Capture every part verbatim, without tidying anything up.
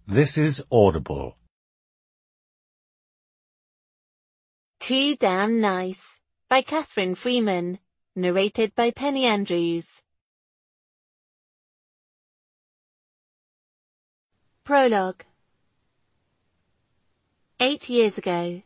This is Audible. Too Damn Nice by Catherine Freeman, narrated by Penny Andrews. Prologue. Eight years ago.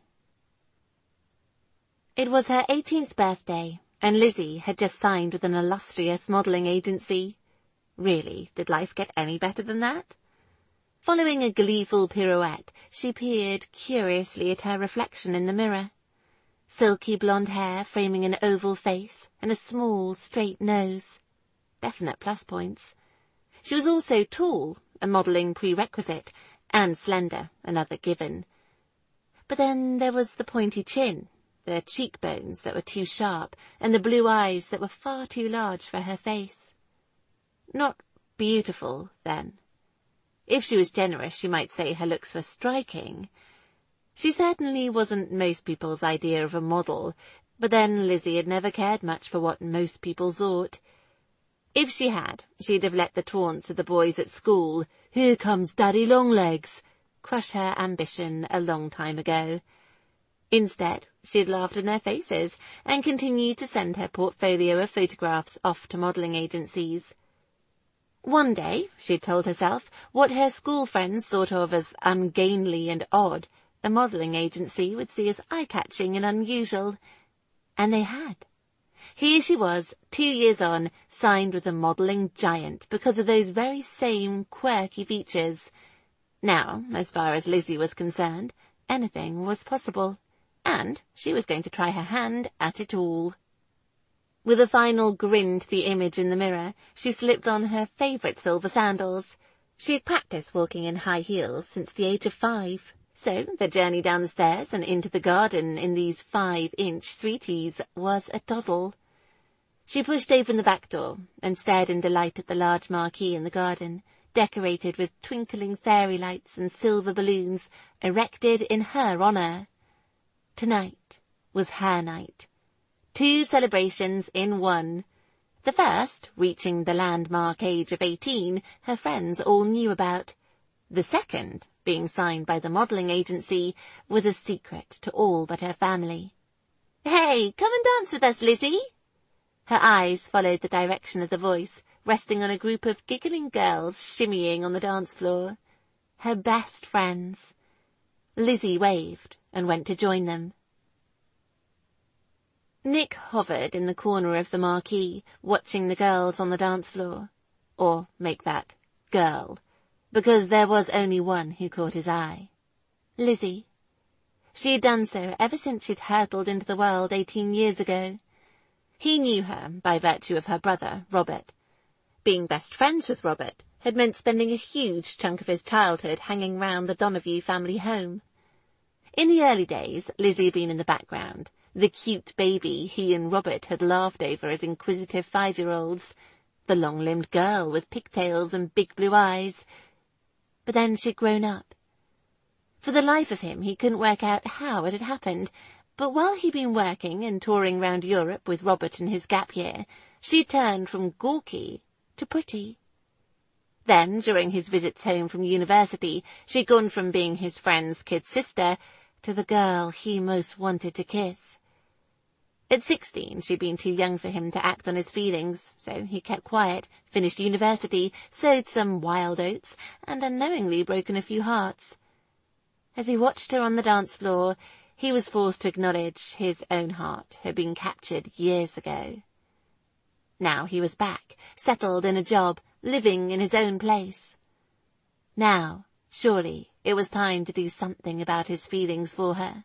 It was her eighteenth birthday, and Lizzie had just signed with an illustrious modelling agency. Really, did life get any better than that? Following a gleeful pirouette, she peered curiously at her reflection in the mirror. Silky blonde hair framing an oval face and a small, straight nose. Definite plus points. She was also tall, a modelling prerequisite, and slender, another given. But then there was the pointy chin, the cheekbones that were too sharp, and the blue eyes that were far too large for her face. Not beautiful, then. If she was generous, she might say her looks were striking. She certainly wasn't most people's idea of a model, but then Lizzie had never cared much for what most people thought. If she had, she'd have let the taunts of the boys at school, "Here comes Daddy Longlegs," crush her ambition a long time ago. Instead, she'd laughed in their faces and continued to send her portfolio of photographs off to modelling agencies. One day, she'd told herself, what her school friends thought of as ungainly and odd, a modelling agency would see as eye-catching and unusual. And they had. Here she was, two years on, signed with a modelling giant because of those very same quirky features. Now, as far as Lizzie was concerned, anything was possible, and she was going to try her hand at it all. With a final grin to the image in the mirror, she slipped on her favourite silver sandals. She had practised walking in high heels since the age of five. So the journey down the stairs and into the garden in these five-inch sweeties was a doddle. She pushed open the back door and stared in delight at the large marquee in the garden, decorated with twinkling fairy lights and silver balloons, erected in her honour. Tonight was her night. Two celebrations in one. The first, reaching the landmark age of eighteen, her friends all knew about. The second, being signed by the modelling agency, was a secret to all but her family. "Hey, come and dance with us, Lizzie!" Her eyes followed the direction of the voice, resting on a group of giggling girls shimmying on the dance floor. Her best friends. Lizzie waved and went to join them. Nick hovered in the corner of the marquee, watching the girls on the dance floor. Or make that girl. Because there was only one who caught his eye. Lizzie. She had done so ever since she'd hurtled into the world eighteen years ago. He knew her by virtue of her brother, Robert. Being best friends with Robert had meant spending a huge chunk of his childhood hanging round the Donahue family home. In the early days, Lizzie had been in the background, the cute baby he and Robert had laughed over as inquisitive five-year-olds, the long-limbed girl with pigtails and big blue eyes. But then she'd grown up. For the life of him, he couldn't work out how it had happened, but while he'd been working and touring round Europe with Robert in his gap year, she turned from gawky to pretty. Then, during his visits home from university, she'd gone from being his friend's kid sister to the girl he most wanted to kiss. At sixteen, she'd been too young for him to act on his feelings, so he kept quiet, finished university, sowed some wild oats, and unknowingly broken a few hearts. As he watched her on the dance floor, he was forced to acknowledge his own heart had been captured years ago. Now he was back, settled in a job, living in his own place. Now, surely, it was time to do something about his feelings for her.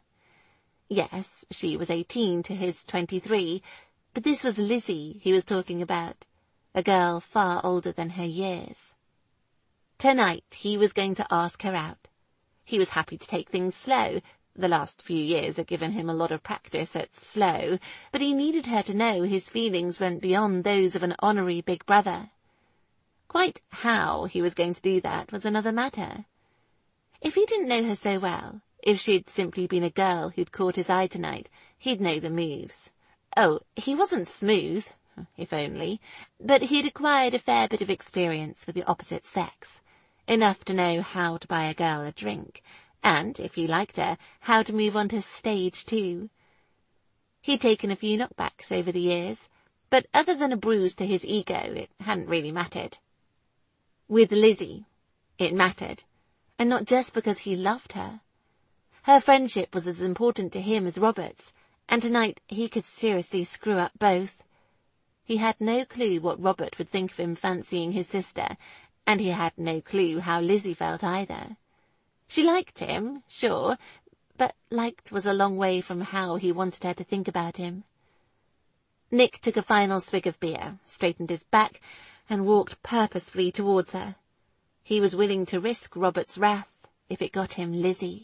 Yes, she was eighteen to his twenty-three, but this was Lizzie he was talking about, a girl far older than her years. Tonight he was going to ask her out. He was happy to take things slow. The last few years had given him a lot of practice at slow, but he needed her to know his feelings went beyond those of an honorary big brother. Quite how he was going to do that was another matter. If he didn't know her so well, if she'd simply been a girl who'd caught his eye tonight, he'd know the moves. Oh, he wasn't smooth, if only, but he'd acquired a fair bit of experience with the opposite sex. enough to know how to buy a girl a drink, and, if he liked her, how to move on to stage too. He'd taken a few knockbacks over the years, but other than a bruise to his ego, it hadn't really mattered. With Lizzie, it mattered, and not just because he loved her. Her friendship was as important to him as Robert's, and tonight he could seriously screw up both. He had no clue what Robert would think of him fancying his sister, and he had no clue how Lizzie felt either. She liked him, sure, but liked was a long way from how he wanted her to think about him. Nick took a final swig of beer, straightened his back, and walked purposefully towards her. He was willing to risk Robert's wrath if it got him Lizzie.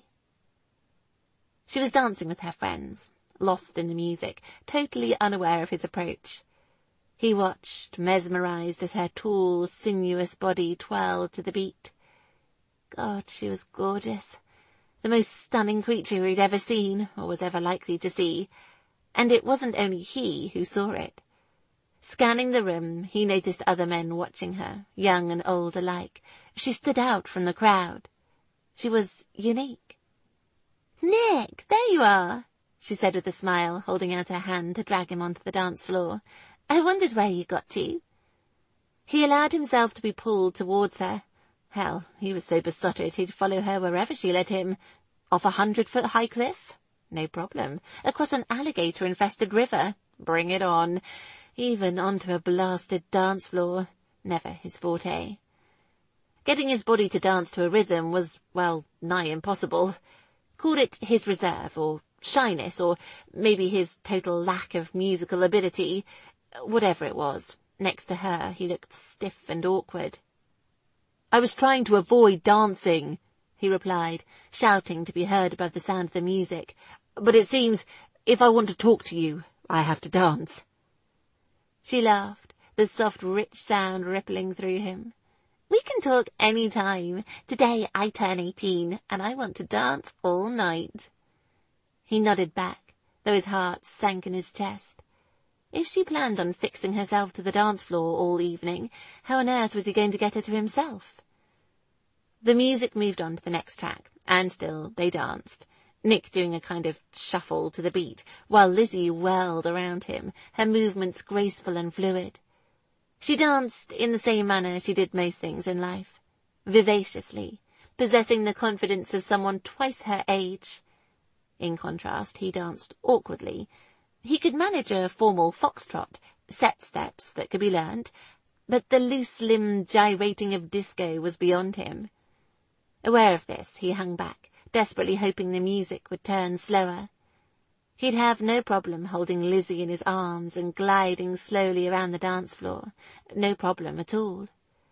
She was dancing with her friends, lost in the music, totally unaware of his approach. He watched, mesmerized, as her tall, sinuous body twirled to the beat. God, she was gorgeous. The most stunning creature he'd ever seen, or was ever likely to see. And it wasn't only he who saw it. Scanning the room, he noticed other men watching her, young and old alike. She stood out from the crowd. She was unique. "Nick, there you are," she said with a smile, holding out her hand to drag him onto the dance floor. "I wondered where you got to." He allowed himself to be pulled towards her. Hell, he was so besotted he'd follow her wherever she led him. Off a hundred-foot high cliff? No problem. Across an alligator-infested river? Bring it on. Even onto a blasted dance floor. Never his forte. Getting his body to dance to a rhythm was, well, nigh impossible. Call it his reserve, or shyness, or maybe his total lack of musical ability. Whatever it was, next to her he looked stiff and awkward. "I was trying to avoid dancing," he replied, shouting to be heard above the sound of the music. "But it seems, if I want to talk to you, I have to dance." She laughed, the soft, rich sound rippling through him. "We can talk any time. Today I turn eighteen, and I want to dance all night." He nodded back, though his heart sank in his chest. If she planned on fixing herself to the dance floor all evening, how on earth was he going to get her to himself? The music moved on to the next track, and still they danced, Nick doing a kind of shuffle to the beat, while Lizzie whirled around him, her movements graceful and fluid. She danced in the same manner she did most things in life, vivaciously, possessing the confidence of someone twice her age. In contrast, he danced awkwardly. He could manage a formal foxtrot, set steps that could be learned, but the loose-limbed gyrating of disco was beyond him. Aware of this, he hung back, desperately hoping the music would turn slower. He'd have no problem holding Lizzie in his arms and gliding slowly around the dance floor. No problem at all.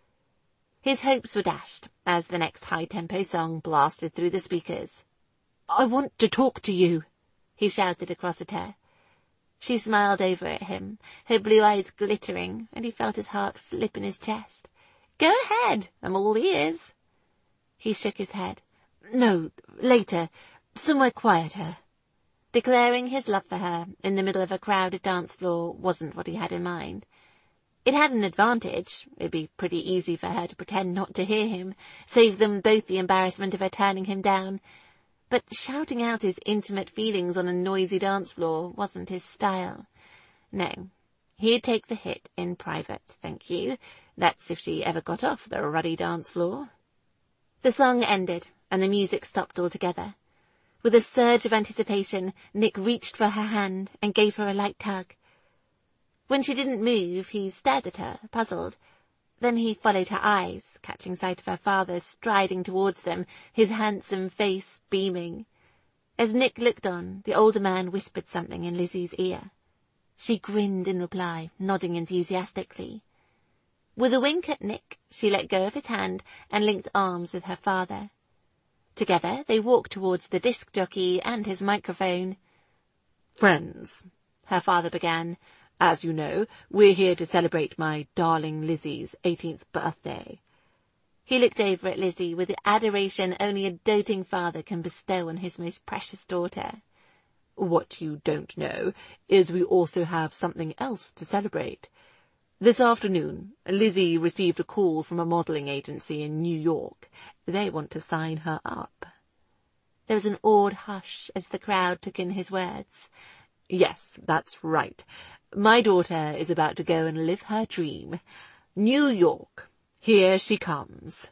His hopes were dashed as the next high-tempo song blasted through the speakers. "I want to talk to you," he shouted across at her. She smiled over at him, her blue eyes glittering, and he felt his heart flip in his chest. "Go ahead, I'm all ears." He shook his head. "No, later, somewhere quieter." Declaring his love for her in the middle of a crowded dance floor wasn't what he had in mind. It had an advantage. It'd be pretty easy for her to pretend not to hear him, save them both the embarrassment of her turning him down. But shouting out his intimate feelings on a noisy dance floor wasn't his style. No, he'd take the hit in private, thank you. That's if she ever got off the ruddy dance floor. The song ended, and the music stopped altogether. With a surge of anticipation, Nick reached for her hand and gave her a light tug. When she didn't move, he stared at her, puzzled. Then he followed her eyes, catching sight of her father striding towards them, his handsome face beaming. As Nick looked on, the older man whispered something in Lizzie's ear. She grinned in reply, nodding enthusiastically. With a wink at Nick, she let go of his hand and linked arms with her father. Together they walked towards the disc jockey and his microphone. "Friends," her father began, "as you know, we're here to celebrate my darling Lizzie's eighteenth birthday." He looked over at Lizzie with the adoration only a doting father can bestow on his most precious daughter. "What you don't know is we also have something else to celebrate. This afternoon, Lizzie received a call from a modelling agency in New York. They want to sign her up. There was an awed hush as the crowd took in his words. Yes, that's right. My daughter is about to go and live her dream. New York. Here she comes.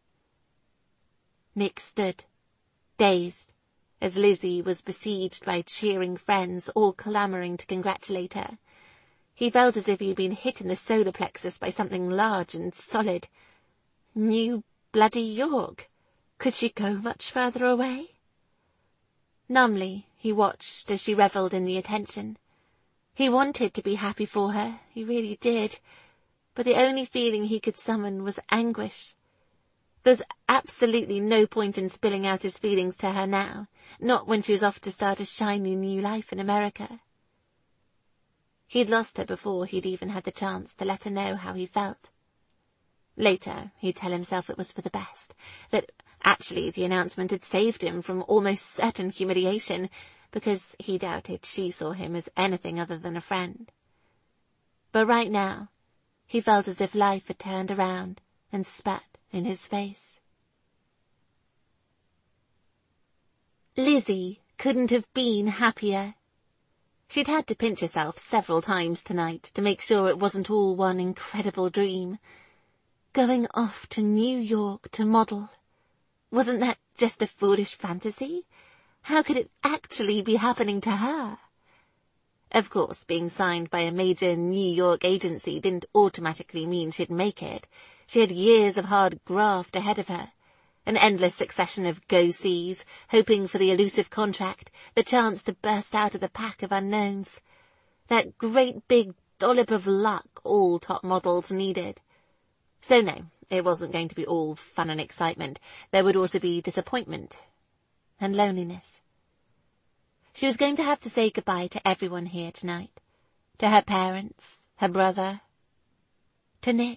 Nick stood, dazed, as Lizzie was besieged by cheering friends, all clamouring to congratulate her. He felt as if he had been hit in the solar plexus by something large and solid. New bloody York. Could she go much further away? Numbly, he watched as she revelled in the attention. He wanted to be happy for her, he really did, but the only feeling he could summon was anguish. There was absolutely no point in spilling out his feelings to her now, not when she was off to start a shiny new life in America. He'd lost her before he'd even had the chance to let her know how he felt. Later, he'd tell himself it was for the best, that actually the announcement had saved him from almost certain humiliation, because he doubted she saw him as anything other than a friend. But right now, he felt as if life had turned around and spat in his face. Lizzie couldn't have been happier. She'd had to pinch herself several times tonight to make sure it wasn't all one incredible dream. Going off to New York to model. Wasn't that just a foolish fantasy? How could it actually be happening to her? Of course, being signed by a major New York agency didn't automatically mean she'd make it. She had years of hard graft ahead of her. An endless succession of go-sees, hoping for the elusive contract, the chance to burst out of the pack of unknowns. That great big dollop of luck all top models needed. So no, it wasn't going to be all fun and excitement. There would also be disappointment and loneliness. She was going to have to say goodbye to everyone here tonight. To her parents, her brother, to Nick.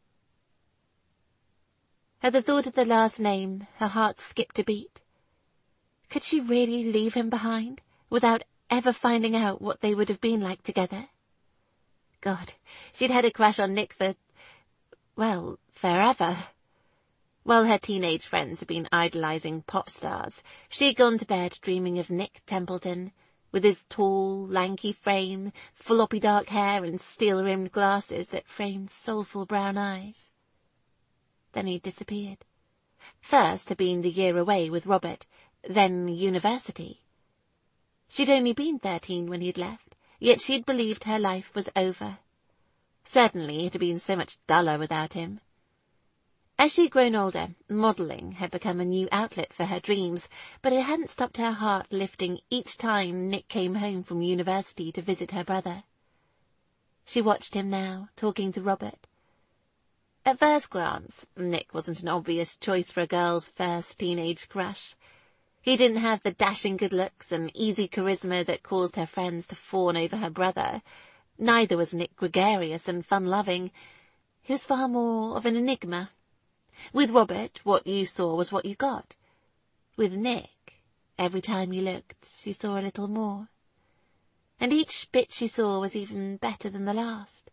At the thought of the last name, her heart skipped a beat. Could she really leave him behind, without ever finding out what they would have been like together? God, she'd had a crush on Nick for, well, forever. While her teenage friends had been idolizing pop stars, she'd gone to bed dreaming of Nick Templeton, with his tall, lanky frame, floppy dark hair and steel-rimmed glasses that framed soulful brown eyes. Then he disappeared. First had been the year away with Robert, then university. She'd only been thirteen when he'd left, yet she'd believed her life was over. Certainly it had been so much duller without him. As she'd grown older, modelling had become a new outlet for her dreams, but it hadn't stopped her heart lifting each time Nick came home from university to visit her brother. She watched him now, talking to Robert. At first glance, Nick wasn't an obvious choice for a girl's first teenage crush. He didn't have the dashing good looks and easy charisma that caused her friends to fawn over her brother. Neither was Nick gregarious and fun-loving. He was far more of an enigma. With Robert, what you saw was what you got. With Nick, every time you looked, she saw a little more. And each bit she saw was even better than the last.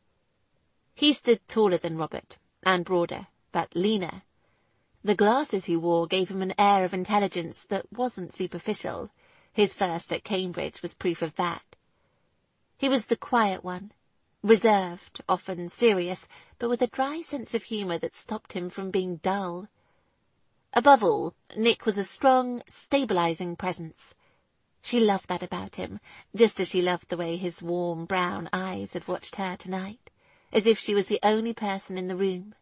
He stood taller than Robert, and broader, but leaner. The glasses he wore gave him an air of intelligence that wasn't superficial. His first at Cambridge was proof of that. He was the quiet one, reserved, often serious, but with a dry sense of humour that stopped him from being dull. Above all, Nick was a strong, stabilising presence. She loved that about him, just as she loved the way his warm brown eyes had watched her tonight, as if she was the only person in the room.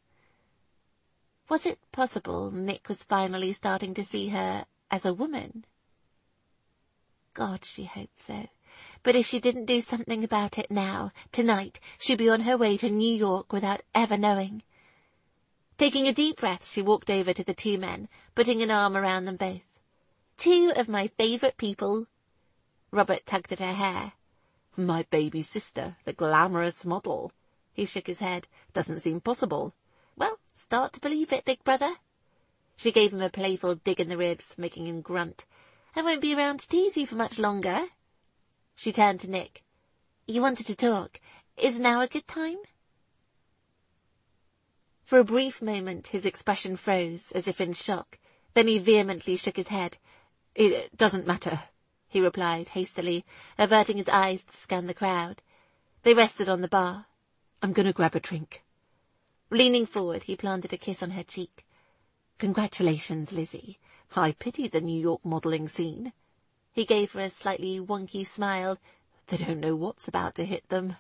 Was it possible Nick was finally starting to see her as a woman? God, she hoped so. But if she didn't do something about it now, tonight, she'd be on her way to New York without ever knowing. Taking a deep breath, she walked over to the two men, putting an arm around them both. Two of my favourite people. Robert tugged at her hair. My baby sister, the glamorous model. He shook his head. Doesn't seem possible. Well, start to believe it, big brother. She gave him a playful dig in the ribs, making him grunt. I won't be around to tease you for much longer. She turned to Nick. You wanted to talk. Is now a good time? For a brief moment his expression froze, as if in shock. Then he vehemently shook his head. "It doesn't matter," he replied hastily, averting his eyes to scan the crowd. They rested on the bar. "I'm going to grab a drink." Leaning forward, he planted a kiss on her cheek. "Congratulations, Lizzie. I pity the New York modelling scene." He gave her a slightly wonky smile. "They don't know what's about to hit them."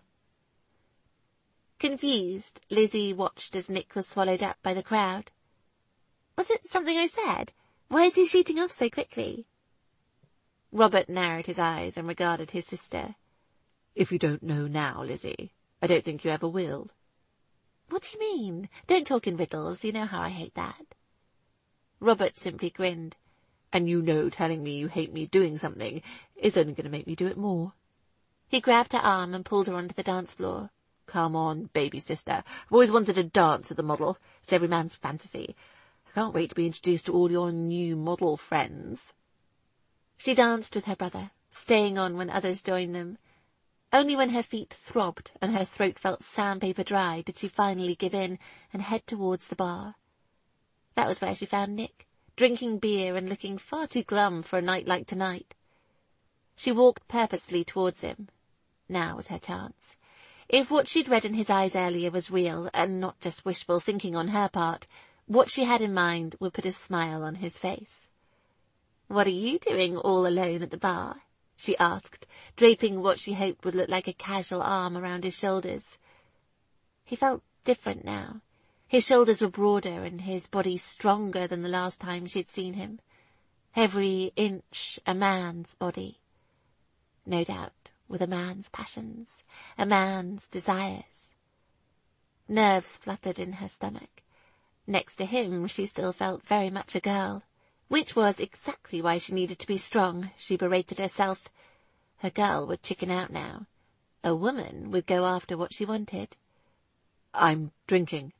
Confused, Lizzie watched as Nick was swallowed up by the crowd. "Was it something I said? Why is he shooting off so quickly?" Robert narrowed his eyes and regarded his sister. "If you don't know now, Lizzie, I don't think you ever will." "What do you mean? Don't talk in riddles. You know how I hate that." Robert simply grinned. "And you know telling me you hate me doing something is only going to make me do it more." He grabbed her arm and pulled her onto the dance floor. "Come on, baby sister. I've always wanted to dance with a model. It's every man's fantasy. I can't wait to be introduced to all your new model friends." She danced with her brother, staying on when others joined them. Only when her feet throbbed and her throat felt sandpaper dry did she finally give in and head towards the bar. That was where she found Nick, drinking beer and looking far too glum for a night like tonight. She walked purposefully towards him. Now was her chance. If what she'd read in his eyes earlier was real, and not just wishful thinking on her part, what she had in mind would put a smile on his face. "What are you doing all alone at the bar?" she asked, draping what she hoped would look like a casual arm around his shoulders. He felt different now. His shoulders were broader and his body stronger than the last time she'd seen him. Every inch a man's body. No doubt, with a man's passions, a man's desires. Nerves fluttered in her stomach. Next to him, she still felt very much a girl, which was exactly why she needed to be strong, she berated herself. A girl would chicken out now. A woman would go after what she wanted. "I'm drinking."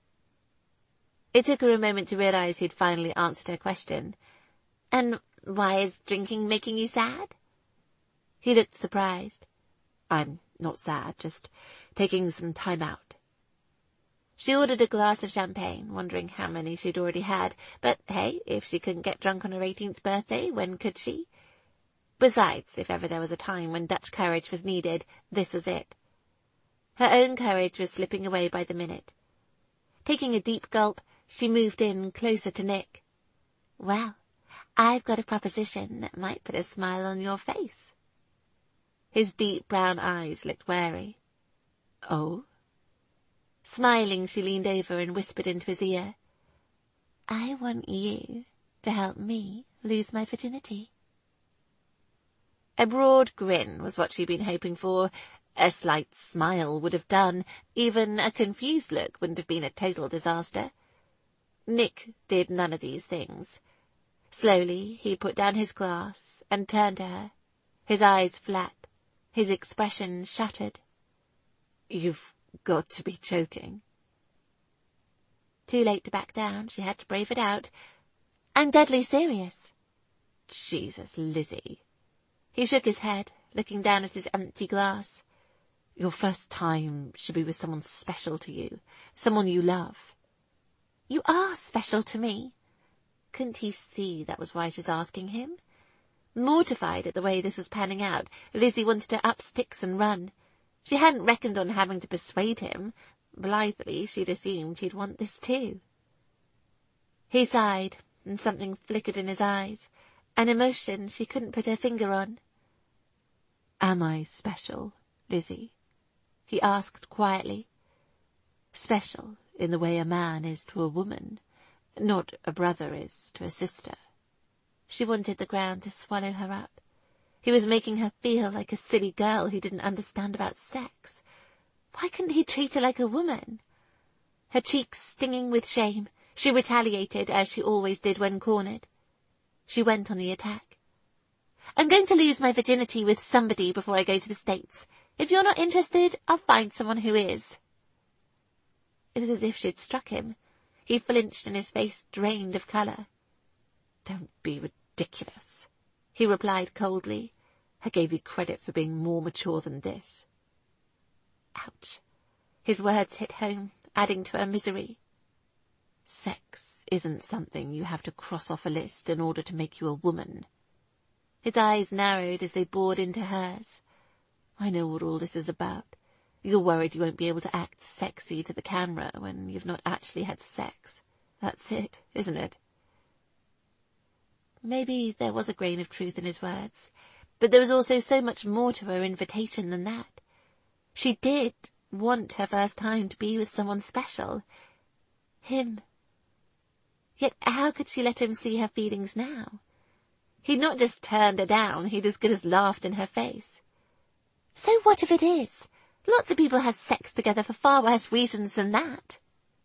It took her a moment to realize he'd finally answered her question. "And why is drinking making you sad?" He looked surprised. "I'm not sad, just taking some time out." She ordered a glass of champagne, wondering how many she'd already had, but hey, if she couldn't get drunk on her eighteenth birthday, when could she? Besides, if ever there was a time when Dutch courage was needed, this was it. Her own courage was slipping away by the minute. Taking a deep gulp, she moved in closer to Nick. "Well, I've got a proposition that might put a smile on your face." His deep brown eyes looked wary. "Oh?" Smiling, she leaned over and whispered into his ear. "I want you to help me lose my virginity." A broad grin was what she'd been hoping for. A slight smile would have done. Even a confused look wouldn't have been a total disaster. Nick did none of these things. Slowly, he put down his glass and turned to her, his eyes flat, his expression shuttered. "You've got to be joking." Too late to back down, she had to brave it out. "I'm deadly serious." "Jesus, Lizzie." He shook his head, looking down at his empty glass. "Your first time should be with someone special to you, someone you love." "You are special to me." Couldn't he see that was why she was asking him? Mortified at the way this was panning out, Lizzie wanted to up sticks and run. She hadn't reckoned on having to persuade him. Blithely, she'd assumed he'd want this too. He sighed, and something flickered in his eyes, an emotion she couldn't put her finger on. "Am I special, Lizzie?" he asked quietly. "Special in the way a man is to a woman, not a brother is to a sister." She wanted the ground to swallow her up. He was making her feel like a silly girl who didn't understand about sex. Why couldn't he treat her like a woman? Her cheeks stinging with shame, she retaliated as she always did when cornered. She went on the attack. "I'm going to lose my virginity with somebody before I go to the States. If you're not interested, I'll find someone who is." It was as if she'd struck him. He flinched and his face drained of colour. "Don't be ridiculous," he replied coldly. "I gave you credit for being more mature than this." Ouch. His words hit home, adding to her misery. Sex isn't something you have to cross off a list in order to make you a woman. His eyes narrowed as they bored into hers. I know what all this is about. You're worried you won't be able to act sexy to the camera when you've not actually had sex. That's it, isn't it? Maybe there was a grain of truth in his words, but there was also so much more to her invitation than that. She did want her first time to be with someone special. Him. Yet how could she let him see her feelings now? He'd not just turned her down, he'd as good as laughed in her face. So what if it is? Lots of people have sex together for far worse reasons than that.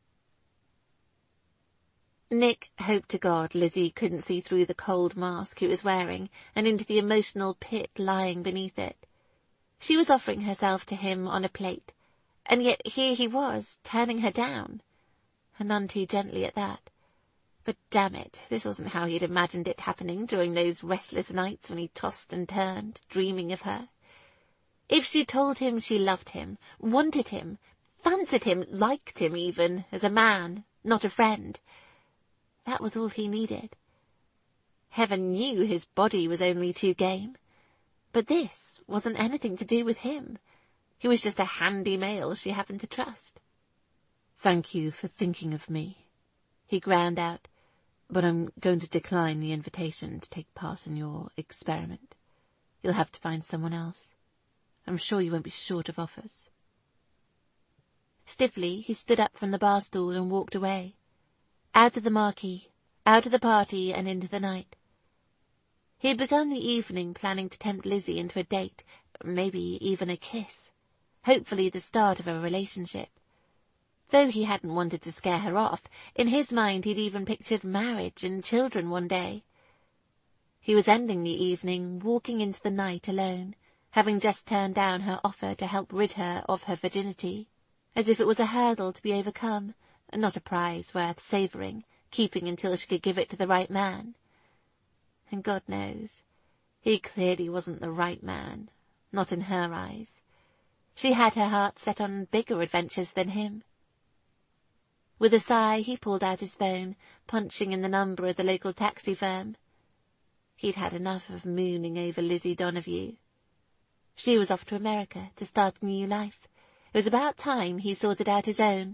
Nick hoped to God Lizzie couldn't see through the cold mask he was wearing and into the emotional pit lying beneath it. She was offering herself to him on a plate, and yet here he was, turning her down, and none too gently at that. But damn it, this wasn't how he'd imagined it happening during those restless nights when he tossed and turned, dreaming of her. If she told him she loved him, wanted him, fancied him, liked him even, as a man, not a friend, that was all he needed. Heaven knew his body was only too game. But this wasn't anything to do with him. He was just a handy male she happened to trust. Thank you for thinking of me, he ground out, but I'm going to decline the invitation to take part in your experiment. You'll have to find someone else. I'm sure you won't be short of offers. Stiffly, he stood up from the bar stool and walked away. Out of the marquee, out of the party and into the night. He had begun the evening planning to tempt Lizzie into a date, maybe even a kiss. Hopefully the start of a relationship. Though he hadn't wanted to scare her off, in his mind he'd even pictured marriage and children one day. He was ending the evening, walking into the night alone, having just turned down her offer to help rid her of her virginity, as if it was a hurdle to be overcome, not a prize worth savouring, keeping until she could give it to the right man. And God knows, he clearly wasn't the right man, not in her eyes. She had her heart set on bigger adventures than him. With a sigh, he pulled out his phone, punching in the number of the local taxi firm. He'd had enough of mooning over Lizzie Donoghue. She was off to America to start a new life. It was about time he sorted out his own.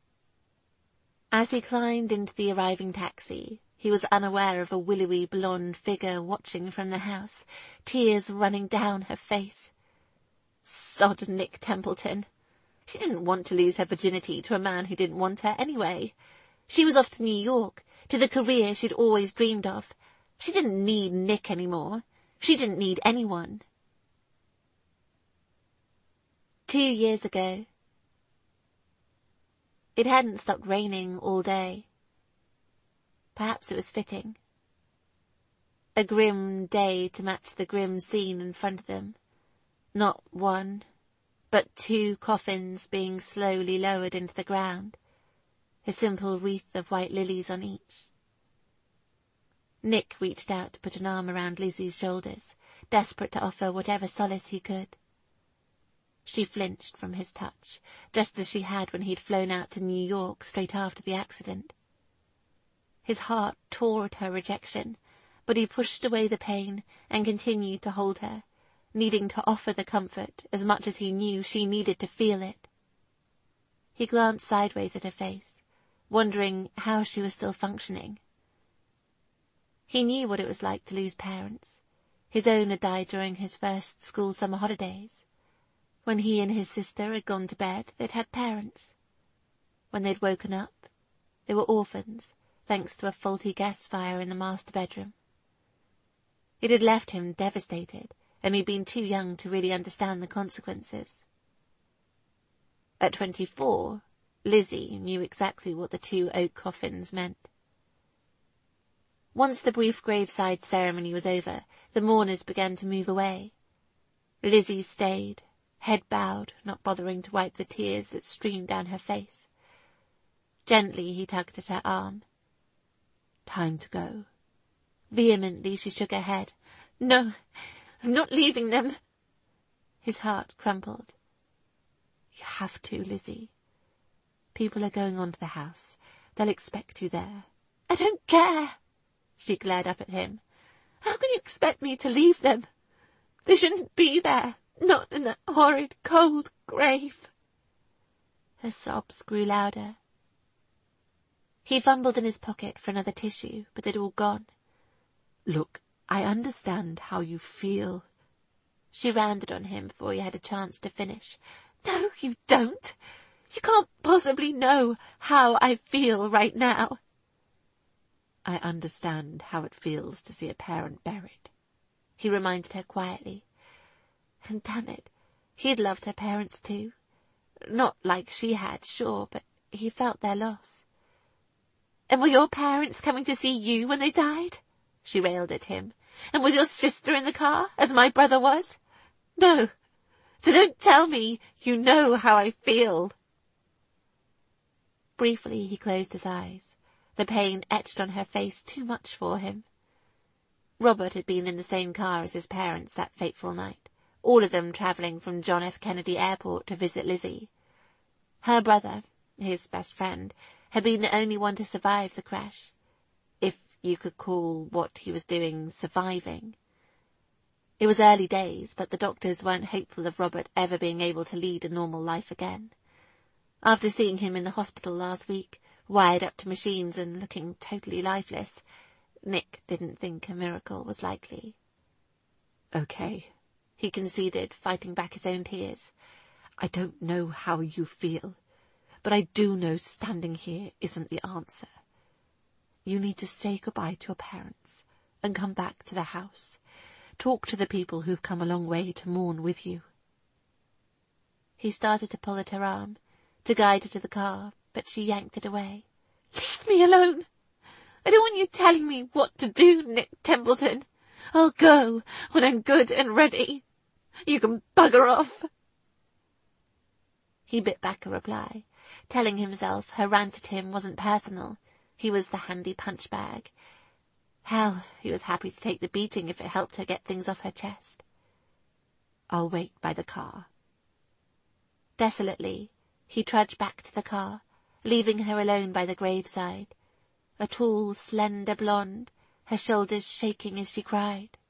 As he climbed into the arriving taxi, he was unaware of a willowy blonde figure watching from the house, tears running down her face. Sod Nick Templeton. She didn't want to lose her virginity to a man who didn't want her anyway. She was off to New York, to the career she'd always dreamed of. She didn't need Nick anymore. She didn't need anyone. Two years ago. It hadn't stopped raining all day. Perhaps it was fitting. A grim day to match the grim scene in front of them. Not one, but two coffins being slowly lowered into the ground, a simple wreath of white lilies on each. Nick reached out to put an arm around Lizzie's shoulders, desperate to offer whatever solace he could. She flinched from his touch, just as she had when he'd flown out to New York straight after the accident. His heart tore at her rejection, but he pushed away the pain and continued to hold her, needing to offer the comfort as much as he knew she needed to feel it. He glanced sideways at her face, wondering how she was still functioning. He knew what it was like to lose parents. His own had died during his first school summer holidays. When he and his sister had gone to bed, they'd had parents. When they'd woken up, they were orphans, thanks to a faulty gas fire in the master bedroom. It had left him devastated, and he'd been too young to really understand the consequences. At twenty-four, Lizzie knew exactly what the two oak coffins meant. Once the brief graveside ceremony was over, the mourners began to move away. Lizzie stayed, head bowed, not bothering to wipe the tears that streamed down her face. Gently he tugged at her arm. Time to go. Vehemently she shook her head. No, I'm not leaving them. His heart crumpled. You have to, Lizzie. People are going on to the house. They'll expect you there." "I don't care." She glared up at him. "How can you expect me to leave them? They shouldn't be there, not in that horrid, cold grave." Her sobs grew louder. He fumbled in his pocket for another tissue, but they'd all gone. "Look, I understand how you feel." She rounded on him before he had a chance to finish. "No, you don't. You can't possibly know how I feel right now." "I understand how it feels to see a parent buried," he reminded her quietly. And damn it, he'd loved her parents too. Not like she had, sure, but he felt their loss. "And were your parents coming to see you when they died?" she railed at him. "And was your sister in the car, as my brother was? No. So don't tell me you know how I feel." Briefly he closed his eyes, the pain etched on her face too much for him. Robert had been in the same car as his parents that fateful night, all of them travelling from John F. Kennedy Airport to visit Lizzie. Her brother, his best friend, had been the only one to survive the crash, if you could call what he was doing surviving. It was early days, but the doctors weren't hopeful of Robert ever being able to lead a normal life again. After seeing him in the hospital last week, wired up to machines and looking totally lifeless, Nick didn't think a miracle was likely. "Okay," he conceded, fighting back his own tears. "I don't know how you feel, but I do know standing here isn't the answer. You need to say goodbye to your parents and come back to the house. Talk to the people who've come a long way to mourn with you." He started to pull at her arm, to guide her to the car, but she yanked it away. "Leave me alone. I don't want you telling me what to do, Nick Templeton. I'll go when I'm good and ready. You can bugger off." He bit back a reply, telling himself her rant at him wasn't personal. He was the handy punch bag. Hell, he was happy to take the beating if it helped her get things off her chest. "I'll wait by the car." Desolately, he trudged back to the car, leaving her alone by the graveside, a tall, slender blonde, her shoulders shaking as she cried.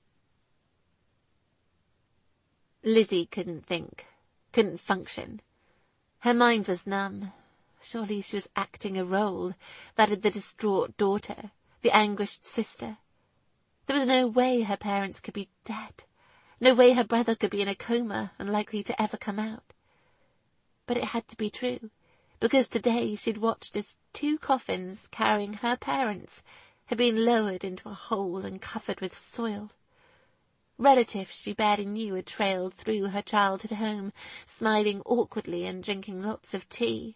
Lizzie couldn't think, couldn't function. Her mind was numb. Surely she was acting a role, that of the distraught daughter, the anguished sister. There was no way her parents could be dead, no way her brother could be in a coma, unlikely to ever come out. But it had to be true, because today she'd watched as two coffins carrying her parents had been lowered into a hole and covered with soil. Relatives she barely knew had trailed through her childhood home, smiling awkwardly and drinking lots of tea.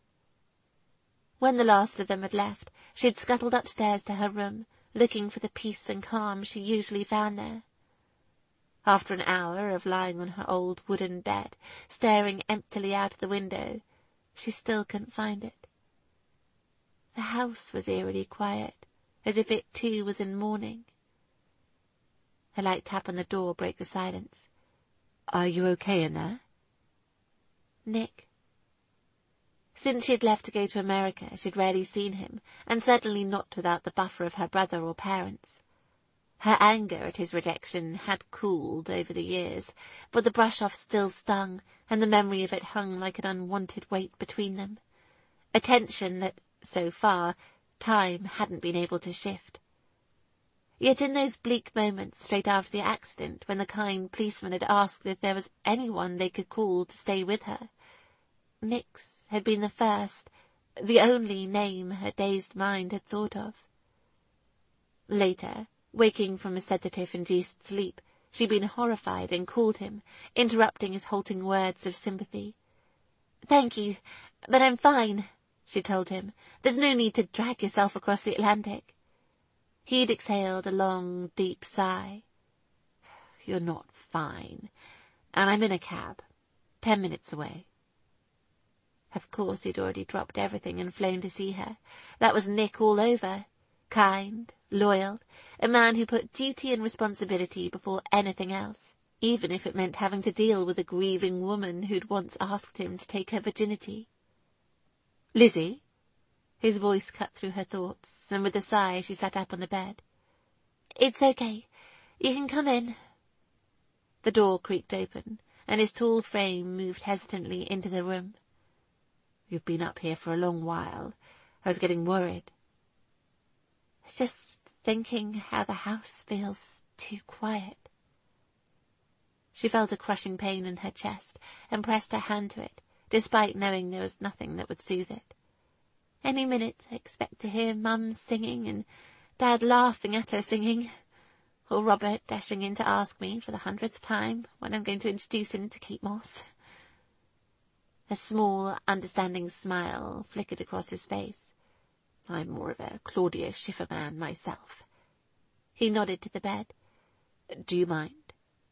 When the last of them had left, she had scuttled upstairs to her room, looking for the peace and calm she usually found there. After an hour of lying on her old wooden bed, staring emptily out of the window, she still couldn't find it. The house was eerily quiet, as if it too was in mourning. A light tap on the door broke the silence. "Are you okay in there?" "Nick." Since she had left to go to America, she'd rarely seen him, and certainly not without the buffer of her brother or parents. Her anger at his rejection had cooled over the years, but the brush-off still stung, and the memory of it hung like an unwanted weight between them. A tension that, so far, time hadn't been able to shift. Yet in those bleak moments straight after the accident, when the kind policeman had asked if there was anyone they could call to stay with her, Nick's had been the first, the only name her dazed mind had thought of. Later, waking from a sedative-induced sleep, she'd been horrified and called him, interrupting his halting words of sympathy. "Thank you, but I'm fine," she told him. "There's no need to drag yourself across the Atlantic." He'd exhaled a long, deep sigh. "You're not fine, and I'm in a cab, ten minutes away." Of course he'd already dropped everything and flown to see her. That was Nick all over. Kind, loyal, a man who put duty and responsibility before anything else, even if it meant having to deal with a grieving woman who'd once asked him to take her virginity. "Lizzie?" His voice cut through her thoughts, and with a sigh she sat up on the bed. "It's okay. You can come in." The door creaked open, and his tall frame moved hesitantly into the room. "You've been up here for a long while. I was getting worried." "Just thinking how the house feels too quiet." She felt a crushing pain in her chest and pressed her hand to it, despite knowing there was nothing that would soothe it. Any minute I expect to hear Mum singing and Dad laughing at her singing, or Robert dashing in to ask me for the hundredth time when I'm going to introduce him to Kate Moss. A small, understanding smile flickered across his face. "I'm more of a Claudia Schiffer man myself." He nodded to the bed. "Do you mind?"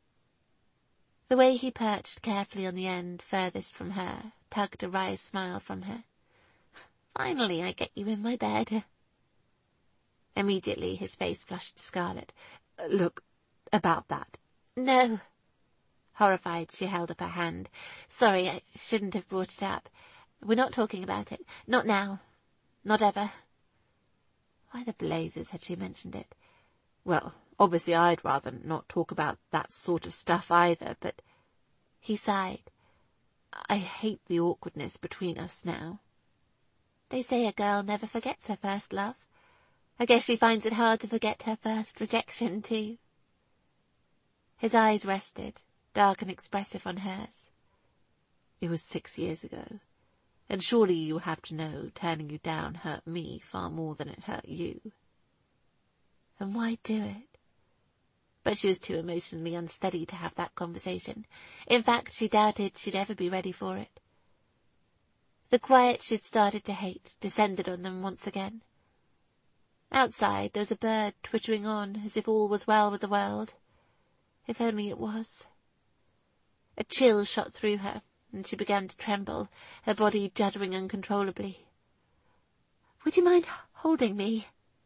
The way he perched carefully on the end furthest from her tugged a wry smile from her. "Finally I get you in my bed." Immediately his face flushed scarlet. "Look, about that." "No." Horrified, she held up her hand. "Sorry, I shouldn't have brought it up. We're not talking about it. Not now. Not ever." Why the blazes had she mentioned it? "Well, obviously I'd rather not talk about that sort of stuff either, but—" He sighed. "I hate the awkwardness between us now." They say a girl never forgets her first love. I guess she finds it hard to forget her first rejection, too. His eyes rested, dark and expressive, on hers. "It was six years ago, and surely you have to know turning you down hurt me far more than it hurt you." Then why do it? But she was too emotionally unsteady to have that conversation. In fact, she doubted she'd ever be ready for it. The quiet she'd started to hate descended on them once again. Outside there was a bird twittering on as if all was well with the world. If only it was. A chill shot through her, and she began to tremble, her body juddering uncontrollably. "Would you mind holding me?"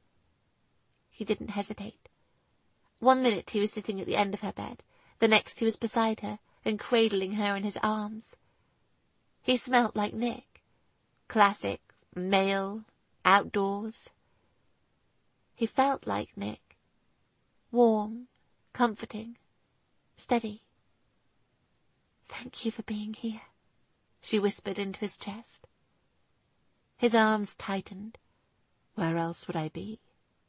He didn't hesitate. One minute he was sitting at the end of her bed, the next he was beside her and cradling her in his arms. He smelt like Nick. Classic, male, outdoors. He felt like Nick. Warm, comforting, steady. "Thank you for being here," she whispered into his chest. His arms tightened. Where else would I be?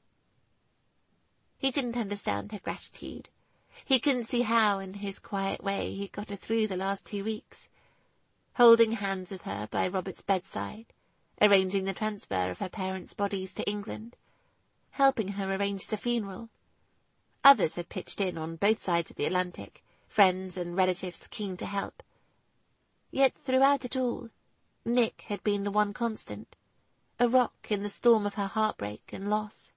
He didn't understand her gratitude. He couldn't see how, in his quiet way, he'd got her through the last two weeks. Holding hands with her by Robert's bedside, arranging the transfer of her parents' bodies to England, helping her arrange the funeral. Others had pitched in on both sides of the Atlantic, friends and relatives keen to help. Yet throughout it all, Nick had been the one constant, a rock in the storm of her heartbreak and loss.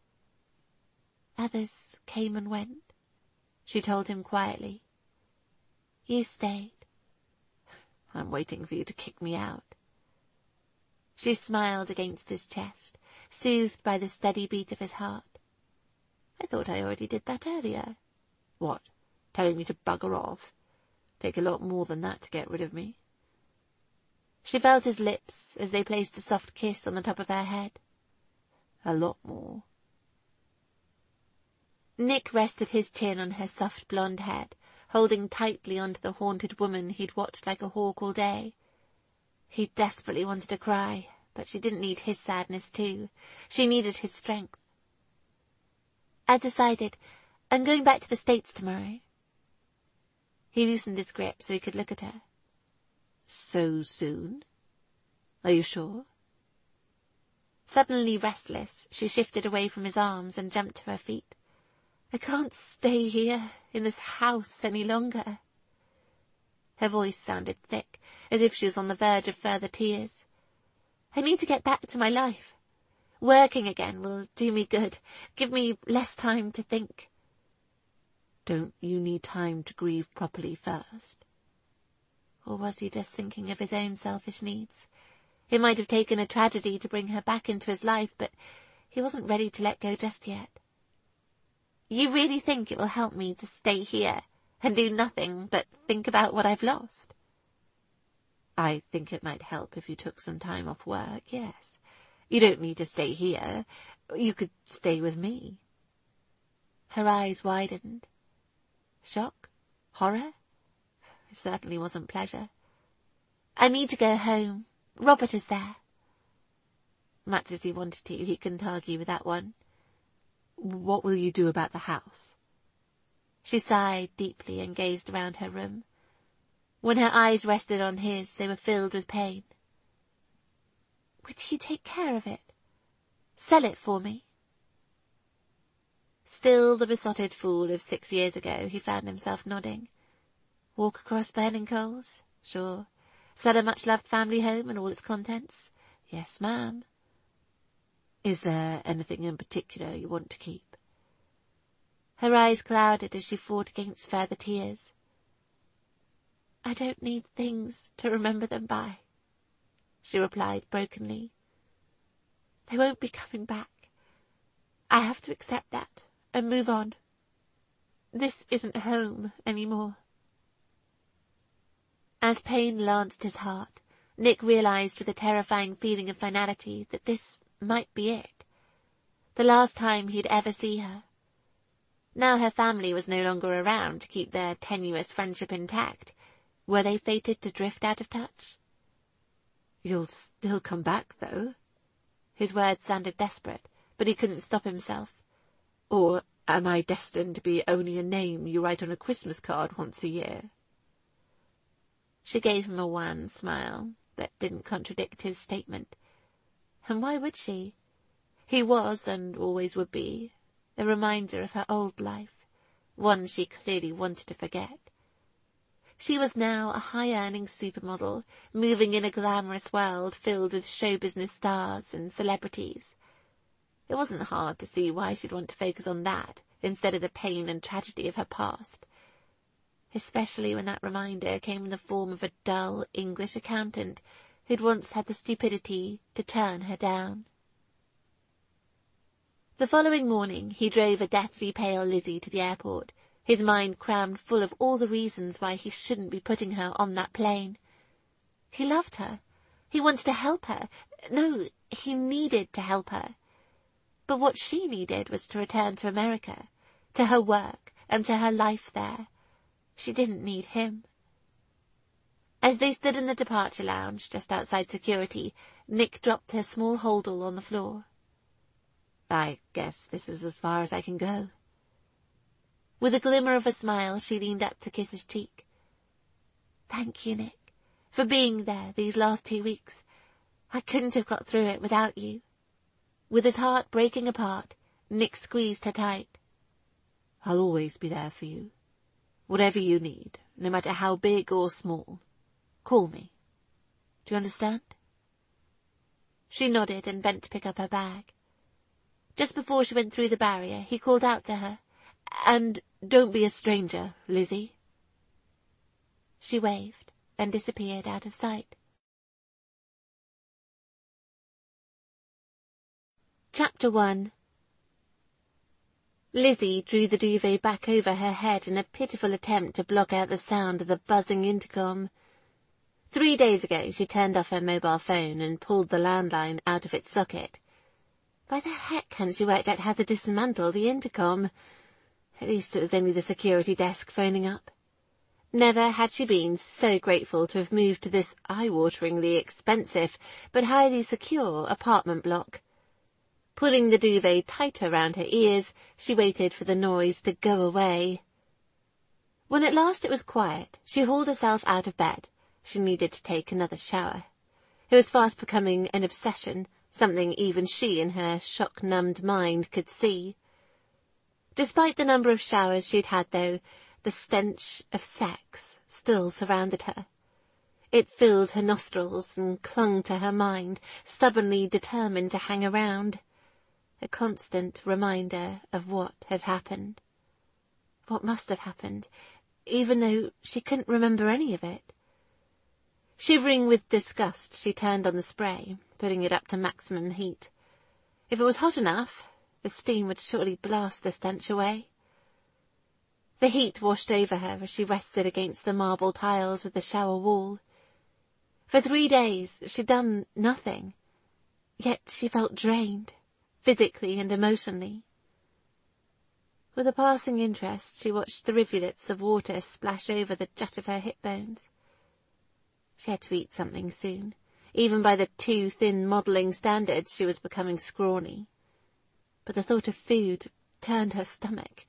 "Others came and went," she told him quietly. "You stayed." "I'm waiting for you to kick me out." She smiled against his chest, soothed by the steady beat of his heart. "I thought I already did that earlier." "What, telling me to bugger off? Take a lot more than that to get rid of me." She felt his lips as they placed a soft kiss on the top of her head. "A lot more." Nick rested his chin on her soft blonde head, holding tightly onto the haunted woman he'd watched like a hawk all day. He desperately wanted to cry, but she didn't need his sadness too. She needed his strength. "I decided I'm going back to the States tomorrow." He loosened his grip so he could look at her. "So soon? Are you sure?" Suddenly restless, she shifted away from his arms and jumped to her feet. "I can't stay here, in this house, any longer." Her voice sounded thick, as if she was on the verge of further tears. "I need to get back to my life. Working again will do me good, give me less time to think." "Don't you need time to grieve properly first?" Or was he just thinking of his own selfish needs? It might have taken a tragedy to bring her back into his life, but he wasn't ready to let go just yet. "You really think it will help me to stay here and do nothing but think about what I've lost?" "I think it might help if you took some time off work, yes. You don't need to stay here. You could stay with me." Her eyes widened. Shock? Horror? It certainly wasn't pleasure. "I need to go home. Robert is there." Much as he wanted to, he couldn't argue with that one. "What will you do about the house?" She sighed deeply and gazed around her room. When her eyes rested on his, they were filled with pain. "Would you take care of it? Sell it for me?" Still the besotted fool of six years ago, he found himself nodding. Walk across burning coals? Sure. Sell a much-loved family home and all its contents? Yes, ma'am. "Is there anything in particular you want to keep?" Her eyes clouded as she fought against further tears. "I don't need things to remember them by," she replied brokenly. "They won't be coming back. I have to accept that and move on. This isn't home anymore." As pain lanced his heart, Nick realized with a terrifying feeling of finality that this might be it. The last time he'd ever see her. Now her family was no longer around to keep their tenuous friendship intact. Were they fated to drift out of touch? "You'll still come back, though?" His words sounded desperate, but he couldn't stop himself. "Or am I destined to be only a name you write on a Christmas card once a year?" She gave him a wan smile that didn't contradict his statement. And why would she? He was, and always would be, a reminder of her old life, one she clearly wanted to forget. She was now a high-earning supermodel, moving in a glamorous world filled with show business stars and celebrities. It wasn't hard to see why she'd want to focus on that instead of the pain and tragedy of her past, especially when that reminder came in the form of a dull English accountant who'd once had the stupidity to turn her down. The following morning he drove a deathly pale Lizzie to the airport, his mind crammed full of all the reasons why he shouldn't be putting her on that plane. He loved her. He wanted to help her. No, he needed to help her. But what she needed was to return to America, to her work and to her life there. She didn't need him. As they stood in the departure lounge just outside security, Nick dropped her small holdall on the floor. "I guess this is as far as I can go." With a glimmer of a smile, she leaned up to kiss his cheek. "Thank you, Nick, for being there these last two weeks. I couldn't have got through it without you." With his heart breaking apart, Nick squeezed her tight. "I'll always be there for you. Whatever you need, no matter how big or small. Call me. Do you understand?" She nodded and bent to pick up her bag. Just before she went through the barrier, he called out to her, "And don't be a stranger, Lizzie." She waved and disappeared out of sight. Chapter one. Lizzie drew the duvet back over her head in a pitiful attempt to block out the sound of the buzzing intercom. Three days ago she turned off her mobile phone and pulled the landline out of its socket. Why the heck hadn't she worked out how to dismantle the intercom? At least it was only the security desk phoning up. Never had she been so grateful to have moved to this eye-wateringly expensive but highly secure apartment block. Pulling the duvet tighter round her ears, she waited for the noise to go away. When at last it was quiet, she hauled herself out of bed. She needed to take another shower. It was fast becoming an obsession, something even she in her shock-numbed mind could see. Despite the number of showers she'd had, though, the stench of sex still surrounded her. It filled her nostrils and clung to her mind, stubbornly determined to hang around. A constant reminder of what had happened. What must have happened, even though she couldn't remember any of it. Shivering with disgust, she turned on the spray, putting it up to maximum heat. If it was hot enough, the steam would surely blast the stench away. The heat washed over her as she rested against the marble tiles of the shower wall. For three days she'd done nothing. Yet she felt drained, physically and emotionally. With a passing interest, she watched the rivulets of water splash over the jut of her hip bones. She had to eat something soon. Even by the too thin modelling standards, she was becoming scrawny. But the thought of food turned her stomach.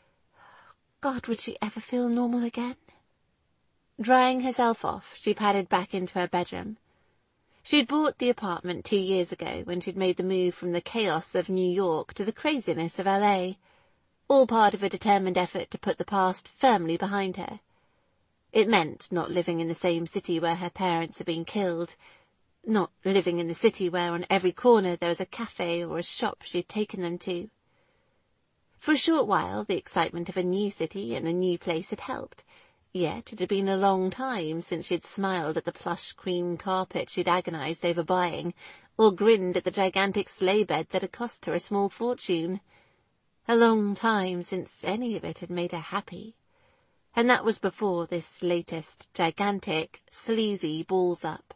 God, would she ever feel normal again? Drying herself off, she padded back into her bedroom. She'd bought the apartment two years ago when she'd made the move from the chaos of New York to the craziness of L A, all part of a determined effort to put the past firmly behind her. It meant not living in the same city where her parents had been killed, not living in the city where on every corner there was a cafe or a shop she'd taken them to. For a short while, the excitement of a new city and a new place had helped, yet it had been a long time since she'd smiled at the plush cream carpet she'd agonized over buying, or grinned at the gigantic sleigh bed that had cost her a small fortune. A long time since any of it had made her happy. And that was before this latest, gigantic, sleazy balls-up.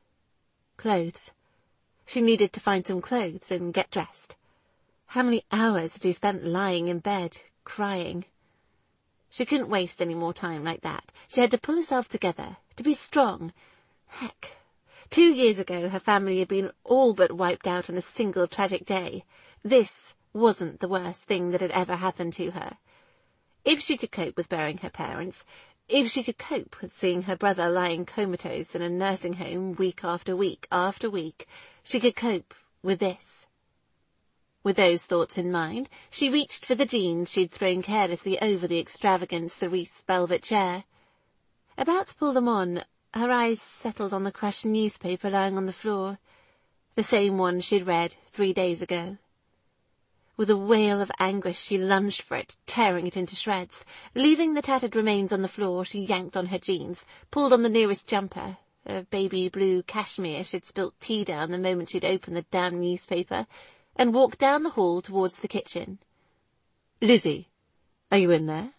Clothes. She needed to find some clothes and get dressed. How many hours had she spent lying in bed, crying? She couldn't waste any more time like that. She had to pull herself together, to be strong. Heck, two years ago her family had been all but wiped out on a single tragic day. This wasn't the worst thing that had ever happened to her. If she could cope with burying her parents, if she could cope with seeing her brother lying comatose in a nursing home week after week after week, she could cope with this. With those thoughts in mind, she reached for the jeans she'd thrown carelessly over the extravagant cerise velvet chair. About to pull them on, her eyes settled on the crushed newspaper lying on the floor, the same one she'd read three days ago. With a wail of anguish, she lunged for it, tearing it into shreds. Leaving the tattered remains on the floor, she yanked on her jeans, pulled on the nearest jumper, a baby blue cashmere she'd spilt tea down the moment she'd opened the damn newspaper, and walked down the hall towards the kitchen. "Lizzie, are you in there?"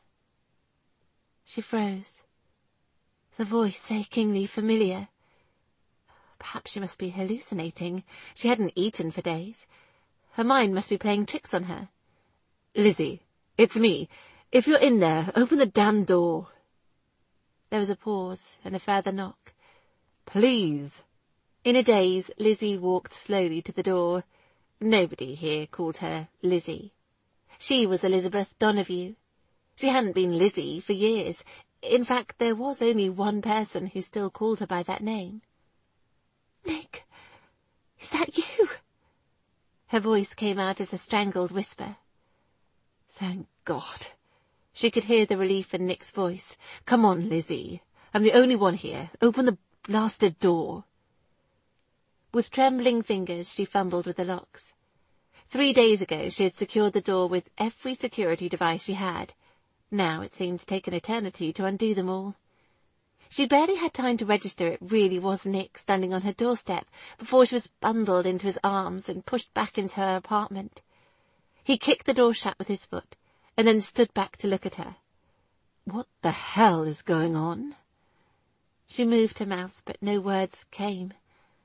She froze. The voice achingly familiar. Perhaps she must be hallucinating. She hadn't eaten for days. Her mind must be playing tricks on her. "Lizzie, it's me. If you're in there, open the damn door." There was a pause and a further knock. "Please." In a daze, Lizzie walked slowly to the door. Nobody here called her Lizzie. She was Elizabeth Donoghue. She hadn't been Lizzie for years. In fact, there was only one person who still called her by that name. "Nick, is that you?" Her voice came out as a strangled whisper. Thank God. She could hear the relief in Nick's voice. "Come on, Lizzie. I'm the only one here. Open the blasted door." With trembling fingers, she fumbled with the locks. Three days ago, she had secured the door with every security device she had. Now it seemed to take an eternity to undo them all. She barely had time to register it really was Nick standing on her doorstep before she was bundled into his arms and pushed back into her apartment. He kicked the door shut with his foot and then stood back to look at her. "What the hell is going on?" She moved her mouth, but no words came.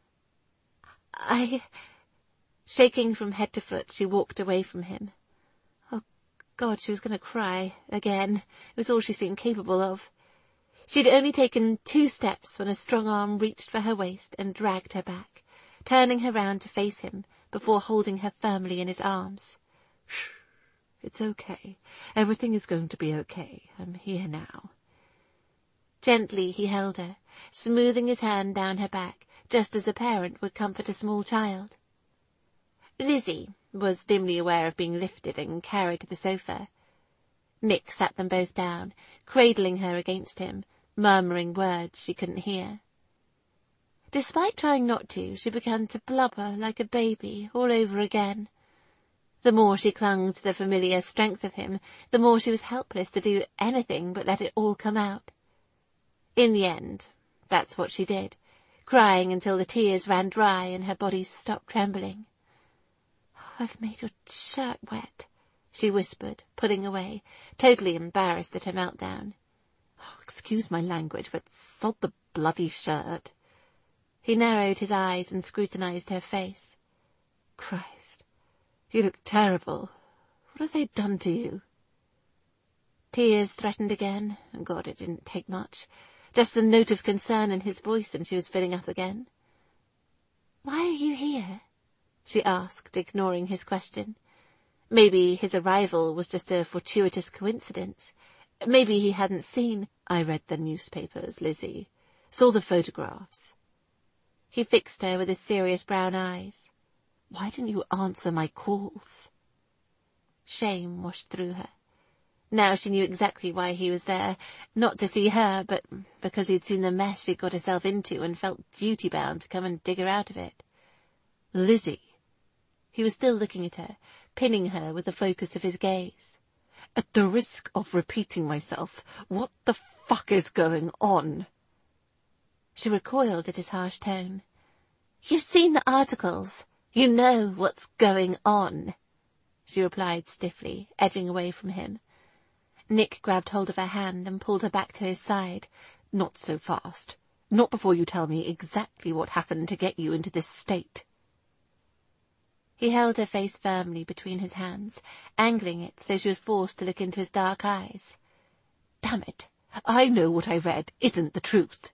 I... Shaking from head to foot, she walked away from him. Oh, God, she was going to cry again. It was all she seemed capable of. She'd only taken two steps when a strong arm reached for her waist and dragged her back, turning her round to face him before holding her firmly in his arms. "Shh, it's okay. Everything is going to be okay. I'm here now." Gently he held her, smoothing his hand down her back, just as a parent would comfort a small child. Lizzie was dimly aware of being lifted and carried to the sofa. Nick sat them both down, cradling her against him, murmuring words she couldn't hear. Despite trying not to, she began to blubber like a baby all over again. The more she clung to the familiar strength of him, the more she was helpless to do anything but let it all come out. In the end, that's what she did, crying until the tears ran dry and her body stopped trembling. "Oh, I've made your shirt wet," she whispered, pulling away, totally embarrassed at her meltdown. "Oh, excuse my language, but sod the bloody shirt." He narrowed his eyes and scrutinized her face. Christ, you look terrible. What have they done to you? Tears threatened again. God, it didn't take much. Just a note of concern in his voice, and she was filling up again. Why are you here? She asked, ignoring his question. Maybe his arrival was just a fortuitous coincidence. Maybe he hadn't seen... I read the newspapers, Lizzie. Saw the photographs. He fixed her with his serious brown eyes. Why didn't you answer my calls? Shame washed through her. Now she knew exactly why he was there. Not to see her, but because he'd seen the mess she'd got herself into and felt duty-bound to come and dig her out of it. Lizzie. He was still looking at her, pinning her with the focus of his gaze. At the risk of repeating myself, what the fuck is going on? She recoiled at his harsh tone. You've seen the articles. You know what's going on, she replied stiffly, edging away from him. Nick grabbed hold of her hand and pulled her back to his side. Not so fast. Not before you tell me exactly what happened to get you into this state. He held her face firmly between his hands, angling it so she was forced to look into his dark eyes. Damn it, I know what I read isn't the truth.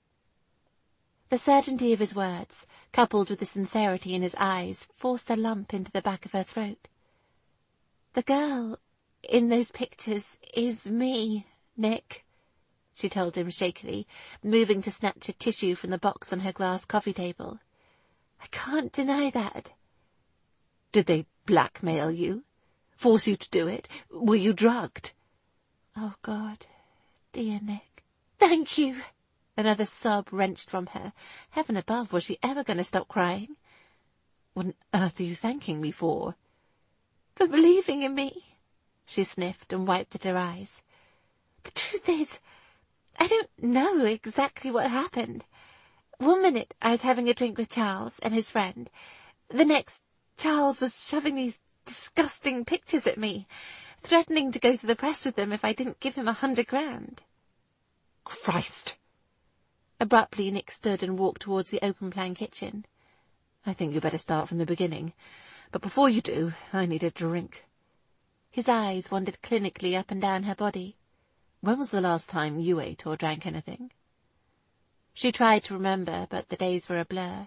The certainty of his words, coupled with the sincerity in his eyes, forced a lump into the back of her throat. The girl in those pictures is me, Nick, she told him shakily, moving to snatch a tissue from the box on her glass coffee table. I can't deny that. Did they blackmail you? Force you to do it? Were you drugged? Oh, God, dear Nick. Thank you. Another sob wrenched from her. Heaven above, was she ever going to stop crying? What on earth are you thanking me for? For believing in me, she sniffed and wiped at her eyes. The truth is, I don't know exactly what happened. One minute I was having a drink with Charles and his friend. The next, Charles was shoving these disgusting pictures at me, threatening to go to the press with them if I didn't give him a hundred grand. Christ! Abruptly, Nick stood and walked towards the open-plan kitchen. I think you better start from the beginning. But before you do, I need a drink. His eyes wandered clinically up and down her body. When was the last time you ate or drank anything? She tried to remember, but the days were a blur.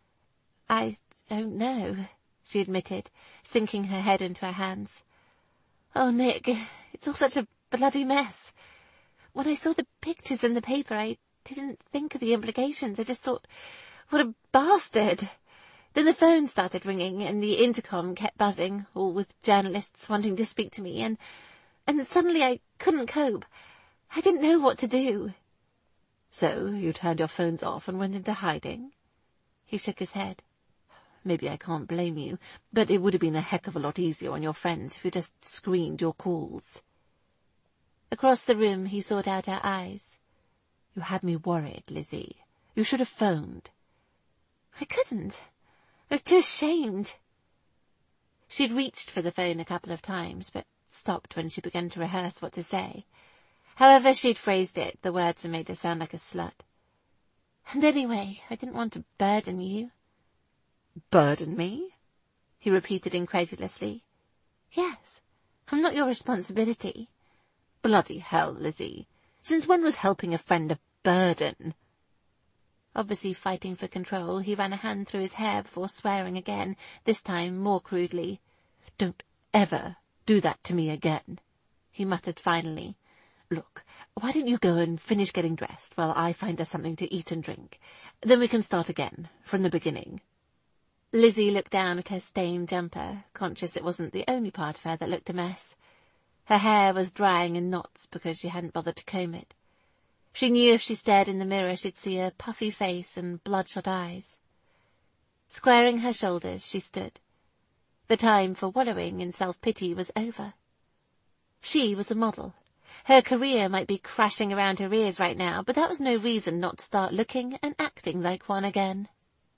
I don't know, she admitted, sinking her head into her hands. Oh, Nick, it's all such a bloody mess. When I saw the pictures in the paper, I didn't think of the implications. I just thought, what a bastard. Then the phone started ringing and the intercom kept buzzing, all with journalists wanting to speak to me, and, and suddenly I couldn't cope. I didn't know what to do. So you turned your phones off and went into hiding? He shook his head. Maybe I can't blame you, but it would have been a heck of a lot easier on your friends if you just screened your calls. Across the room he sought out her eyes. You had me worried, Lizzie. You should have phoned. I couldn't. I was too ashamed. She'd reached for the phone a couple of times, but stopped when she began to rehearse what to say. However she'd phrased it, the words had made her sound like a slut. And anyway, I didn't want to burden you. Burden me? He repeated incredulously. Yes, I'm not your responsibility. Bloody hell, Lizzie. Since when was helping a friend a burden? Obviously fighting for control, he ran a hand through his hair before swearing again, this time more crudely. Don't ever do that to me again, he muttered finally. Look, why don't you go and finish getting dressed while I find us something to eat and drink? Then we can start again, from the beginning. Lizzie looked down at her stained jumper, conscious it wasn't the only part of her that looked a mess. Her hair was drying in knots because she hadn't bothered to comb it. She knew if she stared in the mirror she'd see a puffy face and bloodshot eyes. Squaring her shoulders, she stood. The time for wallowing in self-pity was over. She was a model. Her career might be crashing around her ears right now, but that was no reason not to start looking and acting like one again.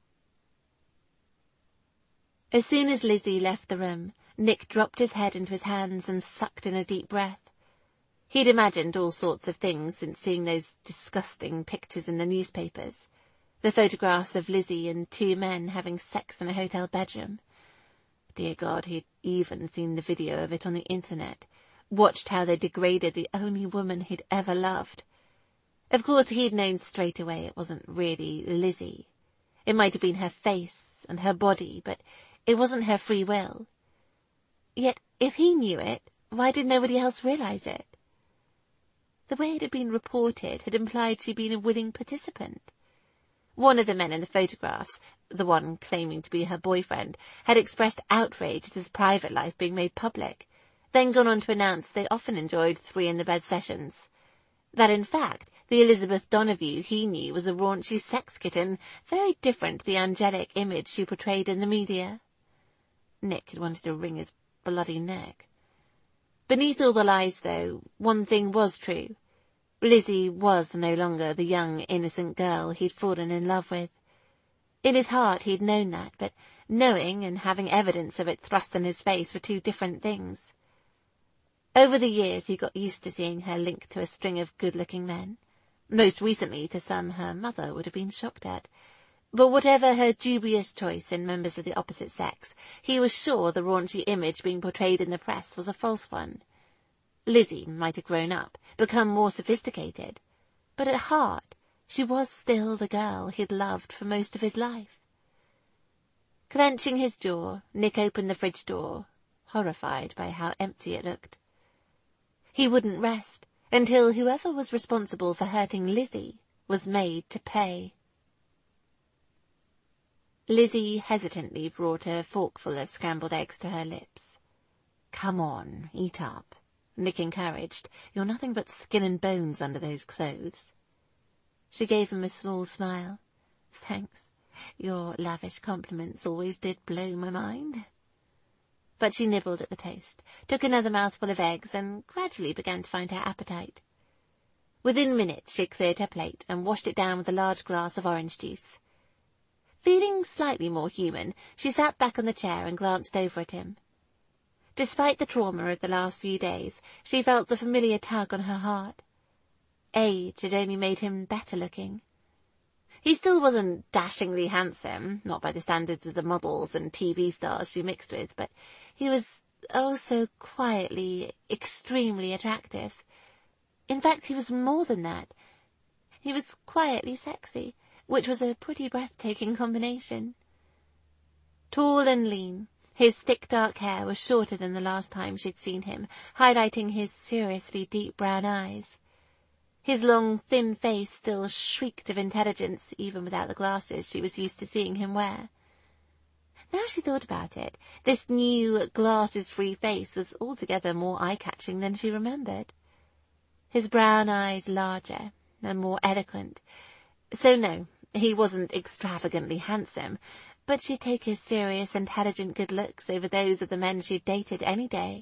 As soon as Lizzie left the room, Nick dropped his head into his hands and sucked in a deep breath. He'd imagined all sorts of things since seeing those disgusting pictures in the newspapers. The photographs of Lizzie and two men having sex in a hotel bedroom. Dear God, he'd even seen the video of it on the internet, watched how they degraded the only woman he'd ever loved. Of course, he'd known straight away it wasn't really Lizzie. It might have been her face and her body, but it wasn't her free will. Yet, if he knew it, why did nobody else realize it? The way it had been reported had implied she'd been a willing participant. One of the men in the photographs, the one claiming to be her boyfriend, had expressed outrage at his private life being made public, then gone on to announce they often enjoyed three-in-the-bed sessions. That, in fact, the Elizabeth Donoghue he knew was a raunchy sex kitten, very different to the angelic image she portrayed in the media. Nick had wanted to wring his bloody neck. Beneath all the lies, though, one thing was true. Lizzie was no longer the young, innocent girl he'd fallen in love with. In his heart he'd known that, but knowing and having evidence of it thrust in his face were two different things. Over the years he got used to seeing her linked to a string of good-looking men, most recently to some her mother would have been shocked at. But whatever her dubious choice in members of the opposite sex, he was sure the raunchy image being portrayed in the press was a false one. Lizzie might have grown up, become more sophisticated, but at heart she was still the girl he'd loved for most of his life. Clenching his jaw, Nick opened the fridge door, horrified by how empty it looked. He wouldn't rest until whoever was responsible for hurting Lizzie was made to pay. Lizzie hesitantly brought a forkful of scrambled eggs to her lips. "Come on, eat up," Nick encouraged. "You're nothing but skin and bones under those clothes." She gave him a small smile. "Thanks. Your lavish compliments always did blow my mind." But she nibbled at the toast, took another mouthful of eggs, and gradually began to find her appetite. Within minutes she had cleared her plate and washed it down with a large glass of orange juice. Feeling slightly more human, she sat back on the chair and glanced over at him. Despite the trauma of the last few days, she felt the familiar tug on her heart. Age had only made him better looking. He still wasn't dashingly handsome, not by the standards of the models and T V stars she mixed with, but he was oh so quietly, extremely attractive. In fact, he was more than that. He was quietly sexy, which was a pretty breathtaking combination. Tall and lean, his thick dark hair was shorter than the last time she'd seen him, highlighting his seriously deep brown eyes. His long, thin face still shrieked of intelligence, even without the glasses she was used to seeing him wear. Now she thought about it, this new, glasses-free face was altogether more eye-catching than she remembered. His brown eyes larger and more eloquent. So no, he wasn't extravagantly handsome, but she'd take his serious, intelligent good looks over those of the men she'd dated any day.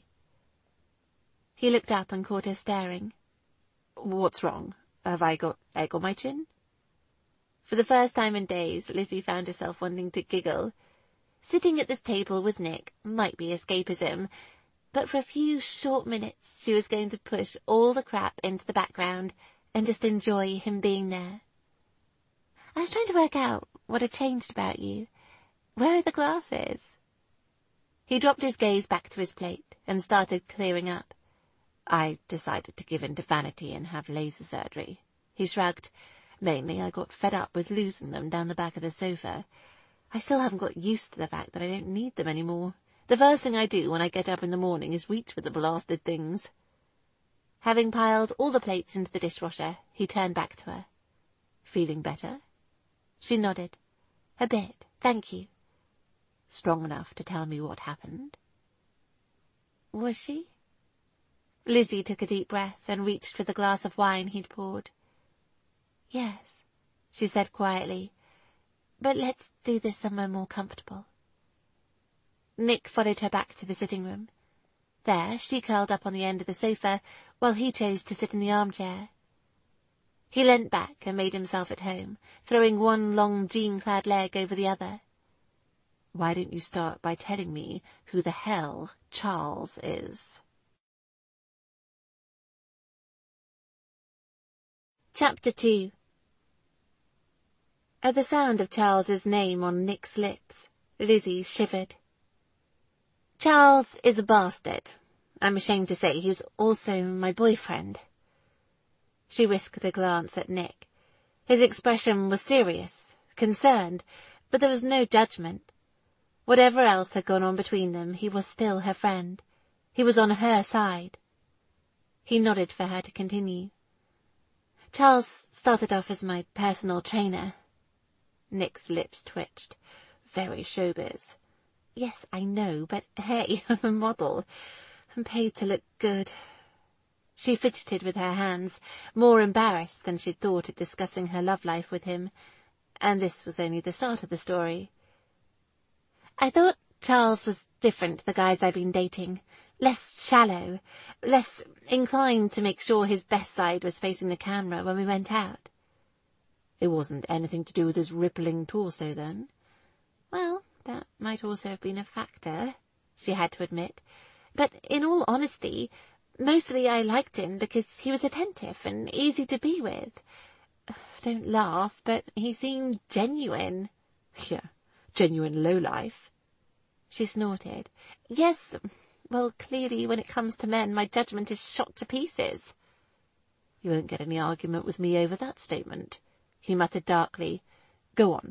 He looked up and caught her staring. "What's wrong? Have I got egg on my chin?" For the first time in days, Lizzie found herself wanting to giggle. Sitting at this table with Nick might be escapism, but for a few short minutes she was going to push all the crap into the background and just enjoy him being there. "I was trying to work out what had changed about you. Where are the glasses?" He dropped his gaze back to his plate and started clearing up. "I decided to give in to vanity and have laser surgery." He shrugged. "Mainly I got fed up with losing them down the back of the sofa. I still haven't got used to the fact that I don't need them anymore. The first thing I do when I get up in the morning is reach for the blasted things." Having piled all the plates into the dishwasher, he turned back to her. "Feeling better?" She nodded. "A bit, thank you." "Strong enough to tell me what happened?" Was she? Lizzie took a deep breath and reached for the glass of wine he'd poured. "Yes," she said quietly, "but let's do this somewhere more comfortable." Nick followed her back to the sitting room. There she curled up on the end of the sofa, while he chose to sit in the armchair. He leant back and made himself at home, throwing one long jean-clad leg over the other. "Why don't you start by telling me who the hell Charles is?" Chapter two. At the sound of Charles's name on Nick's lips, Lizzie shivered. Charles is a bastard. I'm ashamed to say he was also my boyfriend. She risked a glance at Nick. His expression was serious, concerned, but there was no judgment. Whatever else had gone on between them, he was still her friend. He was on her side. He nodded for her to continue. Charles started off as my personal trainer. Nick's lips twitched. Very showbiz. Yes, I know, but hey, I'm a model. I'm paid to look good. She fidgeted with her hands, more embarrassed than she'd thought at discussing her love life with him, and this was only the start of the story. I thought Charles was different to the guys I've been dating. Less shallow, less inclined to make sure his best side was facing the camera when we went out. It wasn't anything to do with his rippling torso, then? Well, that might also have been a factor, she had to admit. But in all honesty, mostly I liked him because he was attentive and easy to be with. Don't laugh, but he seemed genuine. Yeah, genuine lowlife. She snorted. Yes, well, clearly when it comes to men, my judgment is shot to pieces. You won't get any argument with me over that statement, he muttered darkly. Go on.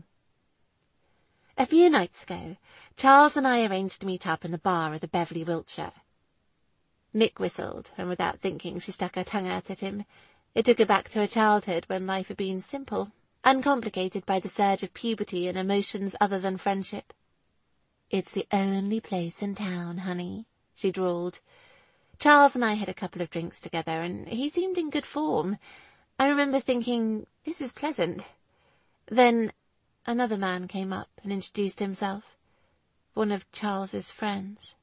A few nights ago, Charles and I arranged to meet up in a bar at the Beverley, Wiltshire. Nick whistled, and without thinking she stuck her tongue out at him. It took her back to her childhood when life had been simple, uncomplicated by the surge of puberty and emotions other than friendship. It's the only place in town, honey, she drawled. Charles and I had a couple of drinks together, and he seemed in good form. I remember thinking, this is pleasant. Then another man came up and introduced himself, one of Charles's friends.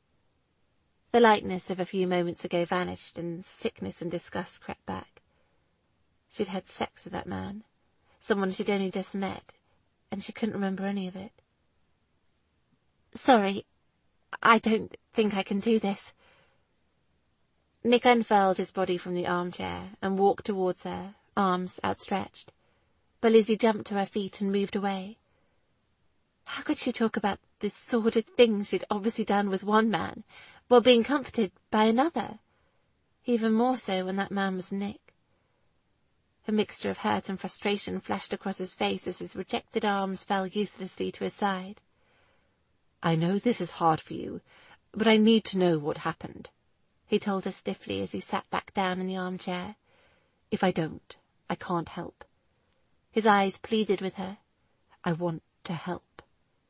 The lightness of a few moments ago vanished, and sickness and disgust crept back. She'd had sex with that man, someone she'd only just met, and she couldn't remember any of it. Sorry, I don't think I can do this. Nick unfurled his body from the armchair and walked towards her, arms outstretched. But Lizzie jumped to her feet and moved away. How could she talk about the sordid things she'd obviously done with one man, while being comforted by another? Even more so when that man was Nick. A mixture of hurt and frustration flashed across his face as his rejected arms fell uselessly to his side. I know this is hard for you, but I need to know what happened, he told her stiffly as he sat back down in the armchair. If I don't, I can't help. His eyes pleaded with her. I want to help.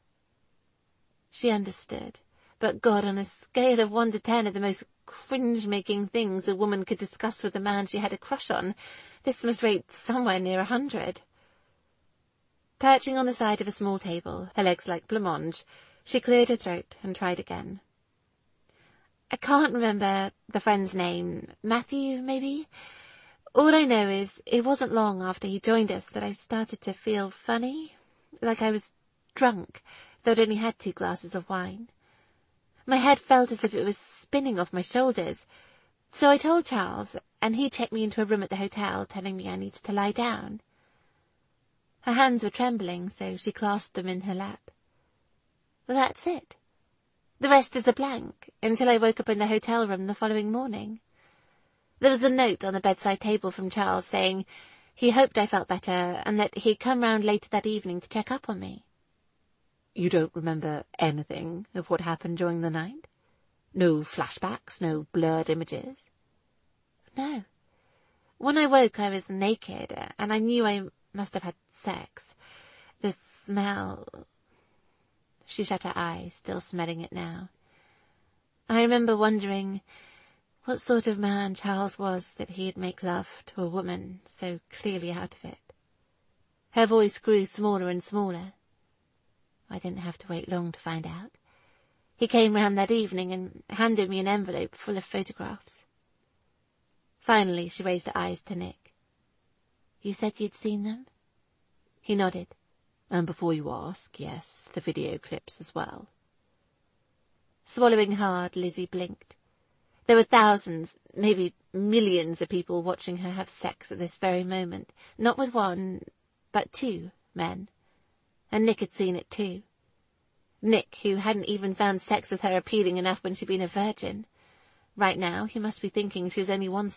She understood, but God, on a scale of one to ten of the most cringe-making things a woman could discuss with a man she had a crush on, this must rate somewhere near a hundred. Perching on the side of a small table, her legs like blancmange, she cleared her throat and tried again. I can't remember the friend's name. Matthew, maybe? All I know is it wasn't long after he joined us that I started to feel funny, like I was drunk, though I'd only had two glasses of wine. My head felt as if it was spinning off my shoulders, so I told Charles, and he checked me into a room at the hotel, telling me I needed to lie down. Her hands were trembling, so she clasped them in her lap. Well, that's it. The rest is a blank, until I woke up in the hotel room the following morning. There was a note on the bedside table from Charles saying he hoped I felt better and that he'd come round later that evening to check up on me. You don't remember anything of what happened during the night? No flashbacks, no blurred images? No. When I woke I was naked, and I knew I must have had sex. The smell... She shut her eyes, still smelling it now. I remember wondering what sort of man Charles was that he'd make love to a woman so clearly out of it. Her voice grew smaller and smaller. I didn't have to wait long to find out. He came round that evening and handed me an envelope full of photographs. Finally she raised her eyes to Nick. You said you'd seen them? He nodded. And before you ask, yes, the video clips as well. Swallowing hard, Lizzie blinked. There were thousands, maybe millions of people watching her have sex at this very moment, not with one, but two men. And Nick had seen it too. Nick, who hadn't even found sex with her appealing enough when she'd been a virgin. Right now, he must be thinking she was only one